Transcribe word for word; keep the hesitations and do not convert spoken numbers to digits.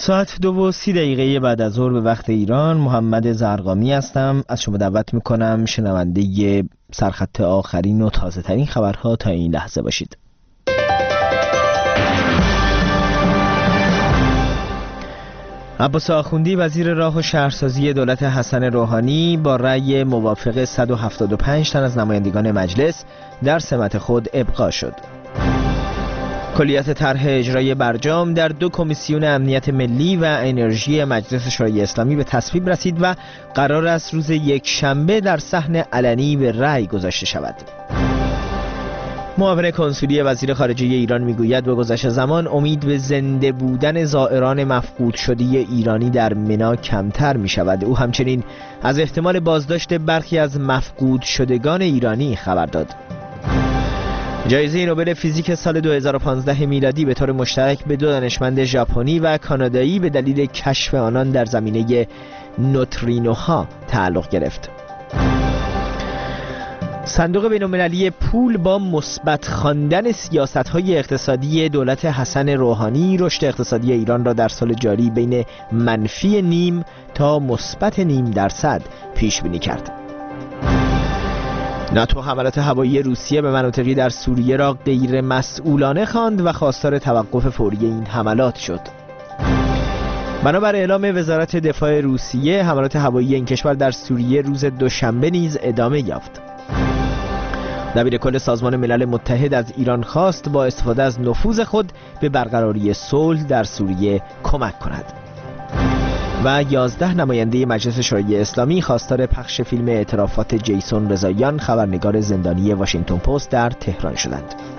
ساعت دو و سی دقیقه بعد از ظهر به وقت ایران، محمد زرقامی هستم. از شما دعوت میکنم شنونده سرخط آخرین و تازه ترین خبرها تا این لحظه باشید. عباس آخوندی وزیر راه و شهرسازی دولت حسن روحانی با رأی موافق صد و هفتاد و پنج تن از نمایندگان مجلس در سمت خود ابقا شد. کلیات طرح اجرای برجام در دو کمیسیون امنیت ملی و انرژی مجلس شورای اسلامی به تصویب رسید و قرار است روز یک شنبه در صحن علنی به رأی گذاشته شود. معاون کنسولی وزیر خارجه ایران میگوید با گذشت زمان امید به زنده بودن زائران مفقود شده ایرانی در منا کمتر می شود. او همچنین از احتمال بازداشت برخی از مفقود شدگان ایرانی خبر داد. جایزه نوبل فیزیک سال دو هزار و پانزده میلادی به طور مشترک به دو دانشمند ژاپنی و کانادایی به دلیل کشف آنان در زمینه نوترینوها تعلق گرفت. صندوق بین‌المللی پول با مثبت خواندن سیاست‌های اقتصادی دولت حسن روحانی رشد اقتصادی ایران را در سال جاری بین منفی نیم تا مثبت نیم درصد پیش بینی کرد. ناتو حملات هوایی روسیه به مناطقی در سوریه را غیر مسئولانه خواند و خواستار توقف فوری این حملات شد. بنابر اعلام وزارت دفاع روسیه، حملات هوایی این کشور در سوریه روز دوشنبه نیز ادامه یافت. دبیر کل سازمان ملل متحد از ایران خواست با استفاده از نفوذ خود به برقراری صلح در سوریه کمک کند. و یازده نماینده مجلس شورای اسلامی خواستار پخش فیلم اعترافات جیسون رضاییان، خبرنگار زندانی واشنگتن پست در تهران شدند.